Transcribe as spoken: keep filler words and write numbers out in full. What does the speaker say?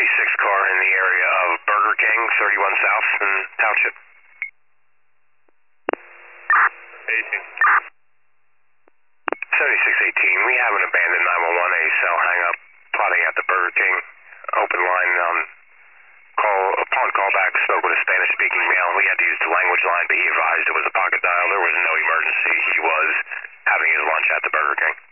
seventy-six car in the area of Burger King, thirty-one South in Township. eighteen. seventy-six eighteen, we have an abandoned nine one one, a cell hang-up, plotting at the Burger King. Open line, um, call, upon callback, spoke with a Spanish-speaking male. We had to use the language line, but he advised it was a pocket dial. There was no emergency. He was having his lunch at the Burger King.